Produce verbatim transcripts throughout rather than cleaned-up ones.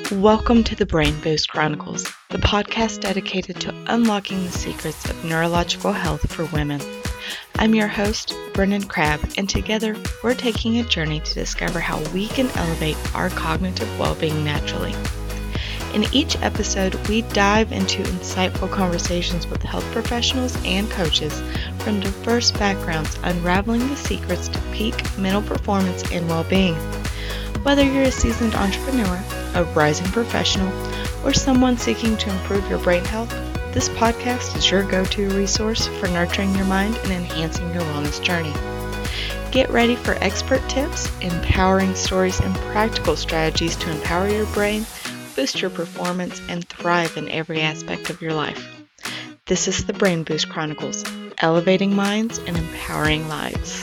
Welcome to the Brain Boost Chronicles, the podcast dedicated to unlocking the secrets of neurological health for women. I'm your host, Brennan Crabb, and together we're taking a journey to discover how we can elevate our cognitive well-being naturally. In each episode, we dive into insightful conversations with health professionals and coaches from diverse backgrounds, unraveling the secrets to peak mental performance and well-being. Whether you're a seasoned entrepreneur, a rising professional, or someone seeking to improve your brain health, this podcast is your go-to resource for nurturing your mind and enhancing your wellness journey. Get ready for expert tips, empowering stories, and practical strategies to empower your brain, boost your performance, and thrive in every aspect of your life. This is the Brain Boost Chronicles, elevating minds and empowering lives.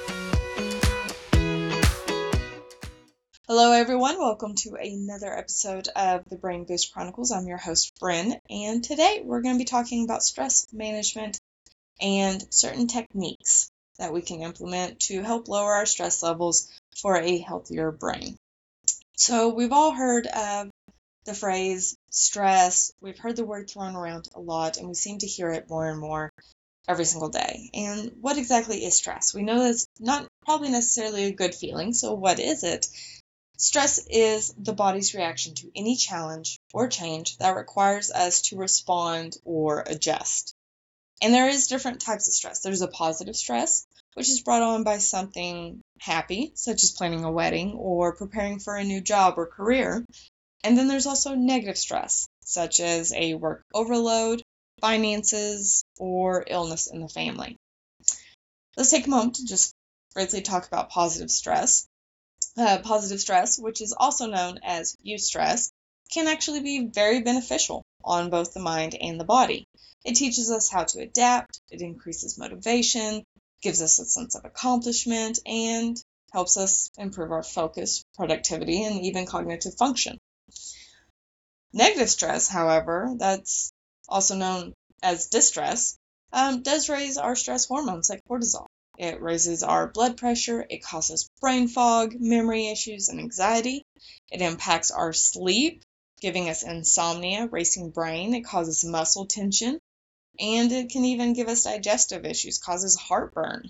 Hello everyone, welcome to another episode of the Brain Boost Chronicles. I'm your host, Bren, and today we're going to be talking about stress management and certain techniques that we can implement to help lower our stress levels for a healthier brain. So we've all heard of the phrase stress. We've heard the word thrown around a lot, and we seem to hear it more and more every single day. And what exactly is stress? We know that's not probably necessarily a good feeling, so what is it? Stress is the body's reaction to any challenge or change that requires us to respond or adjust. And there is different types of stress. There's a positive stress, which is brought on by something happy, such as planning a wedding or preparing for a new job or career. And then there's also negative stress, such as a work overload, finances, or illness in the family. Let's take a moment to just briefly talk about positive stress. Uh, positive stress, which is also known as eustress, can actually be very beneficial on both the mind and the body. It teaches us how to adapt, it increases motivation, gives us a sense of accomplishment, and helps us improve our focus, productivity, and even cognitive function. Negative stress, however, that's also known as distress, um, does raise our stress hormones like cortisol. It raises our blood pressure, it causes brain fog, memory issues, and anxiety. It impacts our sleep, giving us insomnia, racing brain. It causes muscle tension, and it can even give us digestive issues, causes heartburn.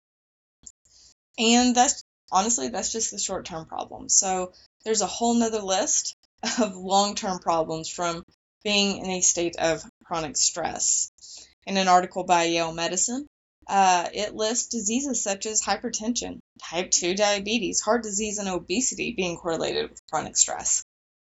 And that's, honestly, that's just the short-term problem. So there's a whole nother list of long-term problems from being in a state of chronic stress. In an article by Yale Medicine, Uh, it lists diseases such as hypertension, type two diabetes, heart disease, and obesity being correlated with chronic stress.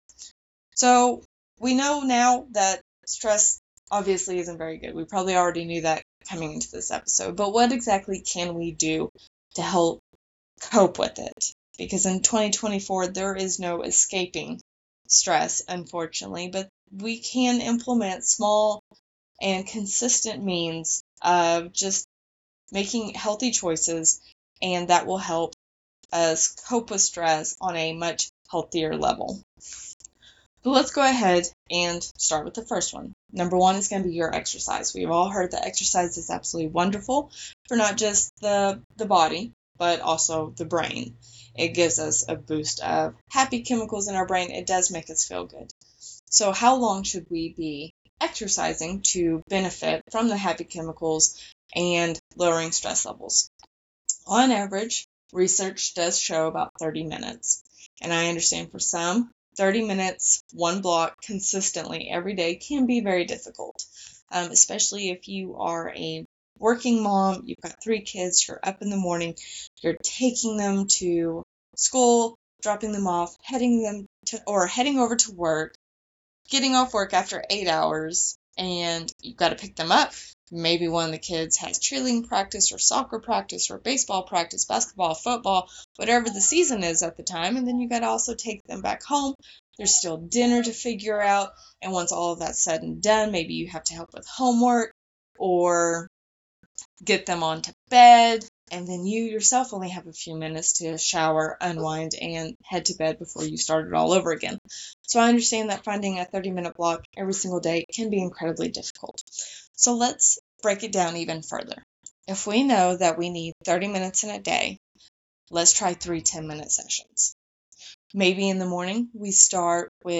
So we know now that stress obviously isn't very good. We probably already knew that coming into this episode. But what exactly can we do to help cope with it? Because in twenty twenty-four, there is no escaping stress, unfortunately. But we can implement small and consistent means of just making healthy choices, and that will help us cope with stress on a much healthier level. So let's go ahead and start with the first one. Number one is going to be your exercise. We've all heard that exercise is absolutely wonderful for not just the, the body, but also the brain. It gives us a boost of happy chemicals in our brain. It does make us feel good. So how long should we be exercising to benefit from the happy chemicals and lowering stress levels? On average, research does show about thirty minutes. And I understand for some, thirty minutes, one block consistently every day can be very difficult, um, especially if you are a working mom, you've got three kids, you're up in the morning, you're taking them to school, dropping them off, heading them to, or heading over to work, getting off work after eight hours, and you've got to pick them up. Maybe one of the kids has cheerleading practice or soccer practice or baseball practice, basketball, football, whatever the season is at the time. And then you got to also take them back home. There's still dinner to figure out. And once all of that's said and done, maybe you have to help with homework or get them onto bed. And then you yourself only have a few minutes to shower, unwind, and head to bed before you start it all over again. So I understand that finding a thirty-minute block every single day can be incredibly difficult. So let's break it down even further. If we know that we need thirty minutes in a day, let's try three ten-minute sessions. Maybe in the morning we start with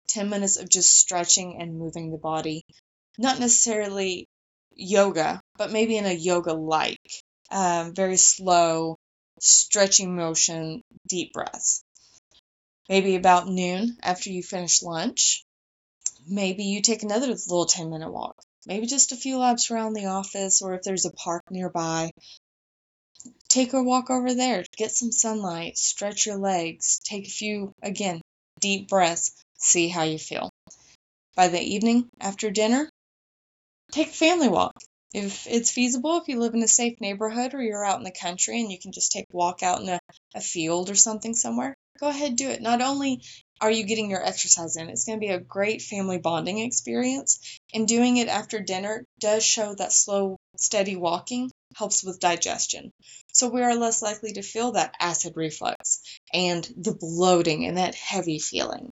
ten minutes of just stretching and moving the body. Not necessarily yoga, but maybe in a yoga-like, um, very slow, stretching motion, deep breaths. Maybe about noon after you finish lunch, maybe you take another little ten minute walk. Maybe just a few laps around the office, or if there's a park nearby, take a walk over there, get some sunlight, stretch your legs, take a few, again, deep breaths, see how you feel. By the evening, after dinner, take a family walk. If it's feasible, if you live in a safe neighborhood or you're out in the country and you can just take a walk out in a, a field or something somewhere, go ahead and do it. Not only are you getting your exercise in, it's going to be a great family bonding experience. And doing it after dinner does show that slow, steady walking helps with digestion. So we are less likely to feel that acid reflux and the bloating and that heavy feeling.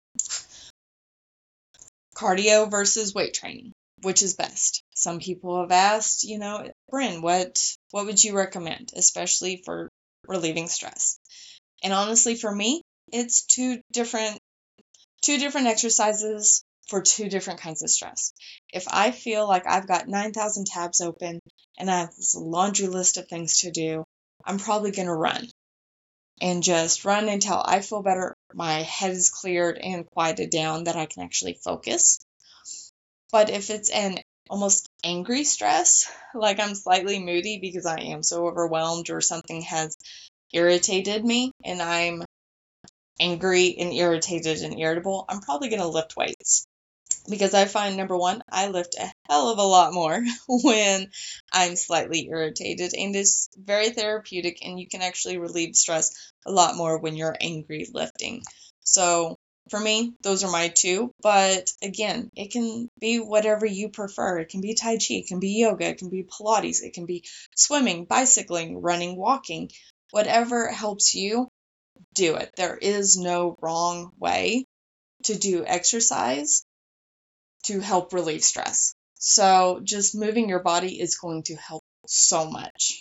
Cardio versus weight training. Which is best? Some people have asked, you know, Bryn, what what would you recommend, especially for relieving stress? And honestly, for me, it's two different two different exercises for two different kinds of stress. If I feel like I've got nine thousand tabs open and I have this laundry list of things to do, I'm probably going to run and just run until I feel better, my head is cleared and quieted down, that I can actually focus. But if it's an almost angry stress, like I'm slightly moody because I am so overwhelmed or something has irritated me and I'm angry and irritated and irritable, I'm probably going to lift weights. Because I find, number one, I lift a hell of a lot more when I'm slightly irritated, and it's very therapeutic, and you can actually relieve stress a lot more when you're angry lifting. So for me, those are my two, but again, it can be whatever you prefer. It can be Tai Chi, it can be yoga, it can be Pilates, it can be swimming, bicycling, running, walking. Whatever helps you, do it. There is no wrong way to do exercise to help relieve stress. So just moving your body is going to help so much.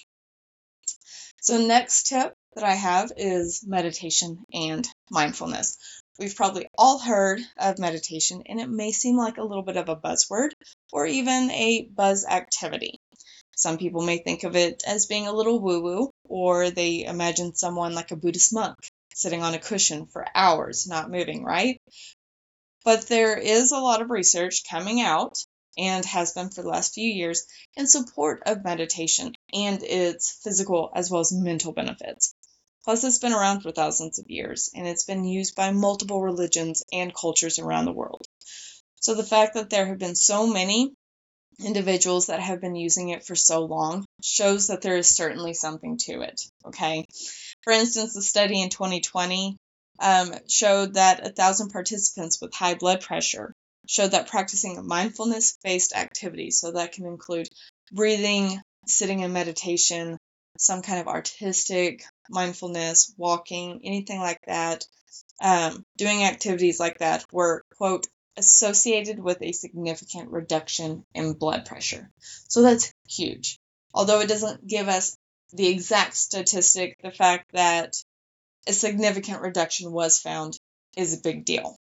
So next tip that I have is meditation and mindfulness. We've probably all heard of meditation, and it may seem like a little bit of a buzzword or even a buzz activity. Some people may think of it as being a little woo-woo, or they imagine someone like a Buddhist monk sitting on a cushion for hours not moving, right? But there is a lot of research coming out, and has been for the last few years, in support of meditation and its physical as well as mental benefits. Plus, it's been around for thousands of years, and it's been used by multiple religions and cultures around the world. So the fact that there have been so many individuals that have been using it for so long shows that there is certainly something to it, okay? For instance, the study in twenty twenty um, showed that a thousand participants with high blood pressure showed that practicing mindfulness-based activities, so that can include breathing, sitting in meditation, some kind of artistic mindfulness, walking, anything like that, um, doing activities like that were, quote, associated with a significant reduction in blood pressure. So that's huge. Although it doesn't give us the exact statistic, the fact that a significant reduction was found is a big deal.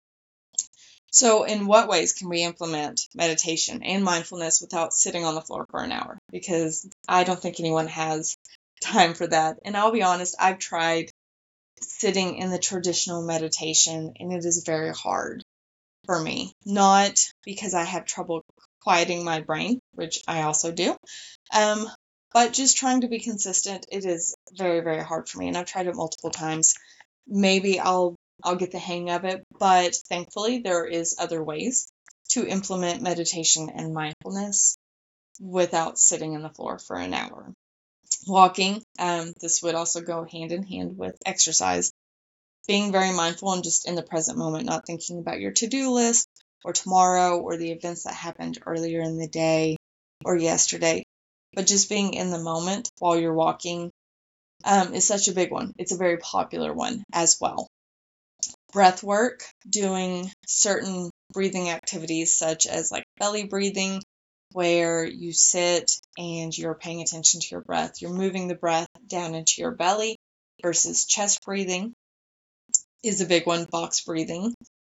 So in what ways can we implement meditation and mindfulness without sitting on the floor for an hour? Because I don't think anyone has time for that. And I'll be honest, I've tried sitting in the traditional meditation, and it is very hard for me. Not because I have trouble quieting my brain, which I also do, um, but just trying to be consistent. It is very, very hard for me, and I've tried it multiple times. Maybe I'll I'll get the hang of it, but thankfully there is other ways to implement meditation and mindfulness without sitting on the floor for an hour. Walking, um, this would also go hand in hand with exercise. Being very mindful and just in the present moment, not thinking about your to-do list or tomorrow or the events that happened earlier in the day or yesterday, but just being in the moment while you're walking um, is such a big one. It's a very popular one as well. Breath work, doing certain breathing activities such as like belly breathing, where you sit and you're paying attention to your breath. You're moving the breath down into your belly versus chest breathing is a big one. Box breathing,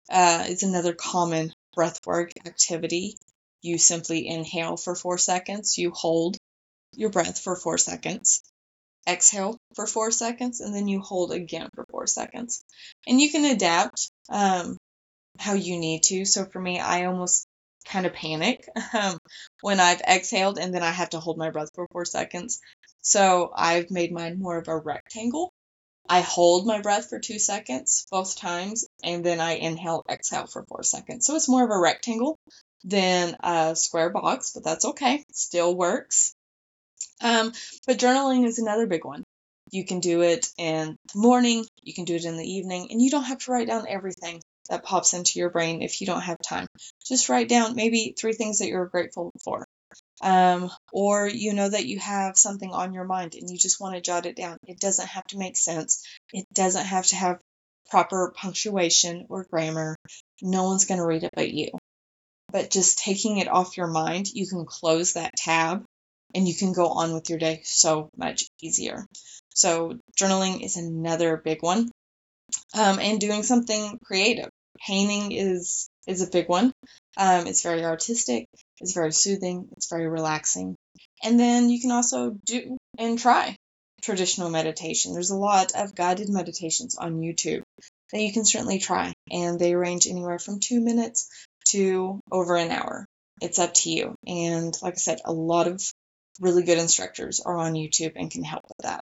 uh, is another common breathwork activity. You simply inhale for four seconds, you hold your breath for four seconds, exhale for four seconds, and then you hold again for four seconds. And you can adapt um, how you need to. So for me, I almost kind of panic um, when I've exhaled and then I have to hold my breath for four seconds. So I've made mine more of a rectangle. I hold my breath for two seconds both times, and then I inhale, exhale for four seconds. So it's more of a rectangle than a square box, but that's okay. Still works. Um, but journaling is another big one. You can do it in the morning, you can do it in the evening, and you don't have to write down everything that pops into your brain if you don't have time. Just write down maybe three things that you're grateful for. Um, or you know that you have something on your mind and you just want to jot it down. It doesn't have to make sense. It doesn't have to have proper punctuation or grammar. No one's going to read it but you. But just taking it off your mind, you can close that tab and you can go on with your day so much easier. So journaling is another big one. Um, and doing something creative. Painting is is a big one. Um, it's very artistic. It's very soothing. It's very relaxing. And then you can also do and try traditional meditation. There's a lot of guided meditations on YouTube that you can certainly try, and they range anywhere from two minutes to over an hour. It's up to you. And like I said, a lot of really good instructors are on YouTube and can help with that.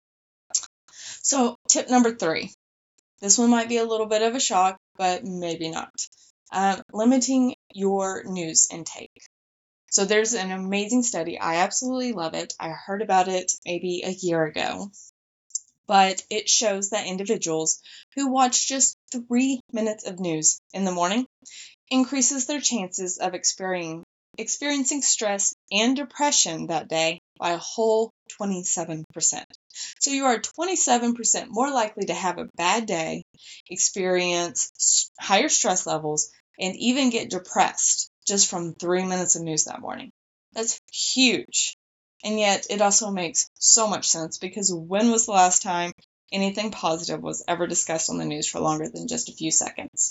So tip number three. This one might be a little bit of a shock, but maybe not. Um, limiting your news intake. So there's an amazing study. I absolutely love it. I heard about it maybe a year ago. But it shows that individuals who watch just three minutes of news in the morning increases their chances of experiencing experiencing stress and depression that day by a whole twenty-seven percent. So you are twenty-seven percent more likely to have a bad day, experience higher stress levels, and even get depressed just from three minutes of news that morning. That's huge. And yet it also makes so much sense, because when was the last time anything positive was ever discussed on the news for longer than just a few seconds?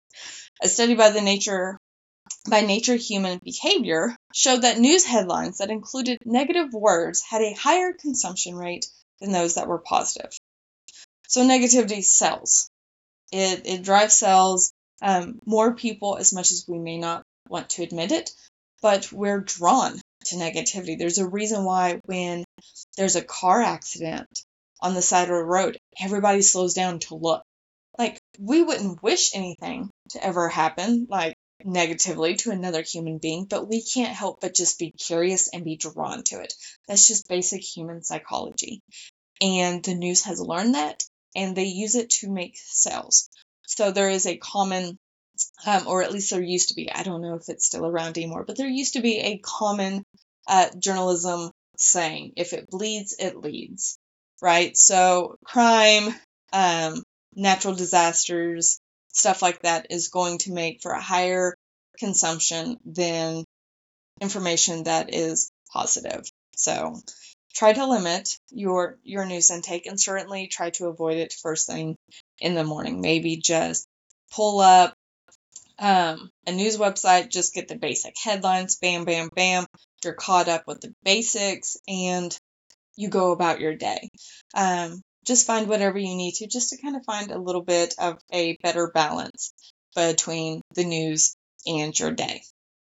A study by the Nature by Nature Human Behavior showed that news headlines that included negative words had a higher consumption rate than those that were positive. So negativity sells. It, it drives sales. Um, more people, as much as we may not want to admit it, but we're drawn to negativity. There's a reason why when there's a car accident on the side of the road, everybody slows down to look. Like, we wouldn't wish anything to ever happen, like, negatively to another human being, but we can't help but just be curious and be drawn to it. That's just basic human psychology. And the news has learned that, and they use it to make sales. So there is a common, um, or at least there used to be, I don't know if it's still around anymore, but there used to be a common uh, journalism saying, if it bleeds, it leads, right? So crime, um, natural disasters, stuff like that is going to make for a higher consumption than information that is positive. So try to limit your your news intake, and certainly try to avoid it first thing in the morning. Maybe just pull up um, a news website, just get the basic headlines, bam, bam, bam. You're caught up with the basics, and you go about your day. Um, just find whatever you need to, just to kind of find a little bit of a better balance between the news and your day.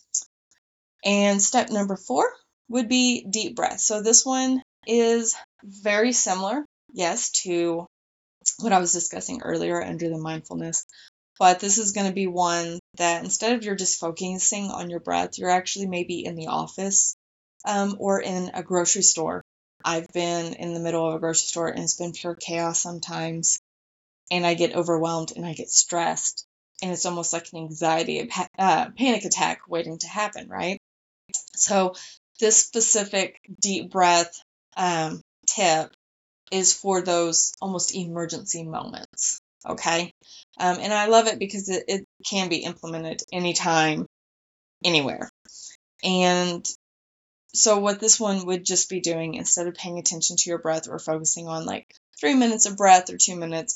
And step number four would be deep breath. So this one is very similar, yes, to what I was discussing earlier under the mindfulness. But this is going to be one that instead of you're just focusing on your breath, you're actually maybe in the office um, or in a grocery store. I've been in the middle of a grocery store and it's been pure chaos sometimes, and I get overwhelmed and I get stressed, and it's almost like an anxiety, uh, panic attack waiting to happen, right? So this specific deep breath um, tip is for those almost emergency moments, okay? Um, and I love it because it, it can be implemented anytime, anywhere. And so what this one would just be doing, instead of paying attention to your breath or focusing on like three minutes of breath or two minutes,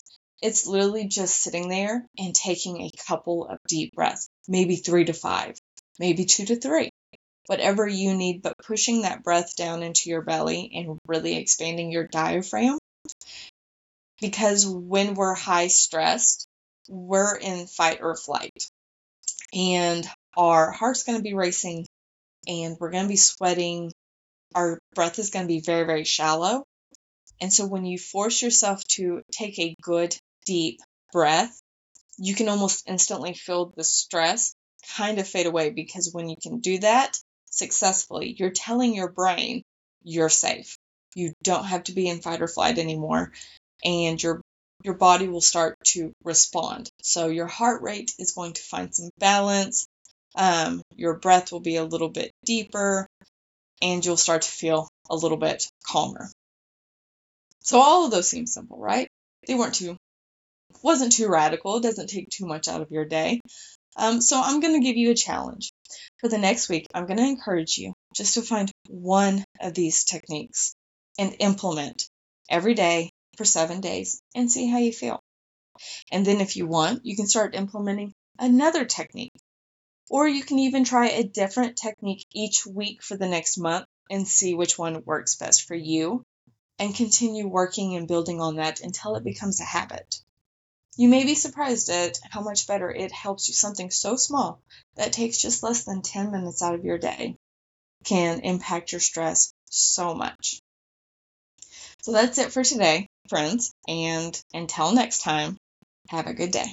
It's literally just sitting there and taking a couple of deep breaths, maybe three to five, maybe two to three, whatever you need, but pushing that breath down into your belly and really expanding your diaphragm. Because when we're high stressed, we're in fight or flight, and our heart's going to be racing, and we're going to be sweating. Our breath is going to be very, very shallow. And so when you force yourself to take a good, deep breath, you can almost instantly feel the stress kind of fade away, because when you can do that successfully, you're telling your brain you're safe. You don't have to be in fight or flight anymore, and your your body will start to respond. So your heart rate is going to find some balance. Um, your breath will be a little bit deeper, and you'll start to feel a little bit calmer. So all of those seem simple, right? They weren't too, wasn't too radical. It doesn't take too much out of your day. Um, so I'm going to give you a challenge. For the next week, I'm going to encourage you just to find one of these techniques and implement every day for seven days and see how you feel. And then if you want, you can start implementing another technique. Or you can even try a different technique each week for the next month and see which one works best for you, and continue working and building on that until it becomes a habit. You may be surprised at how much better it helps you. Something so small that takes just less than ten minutes out of your day can impact your stress so much. So that's it for today, friends, and until next time, have a good day.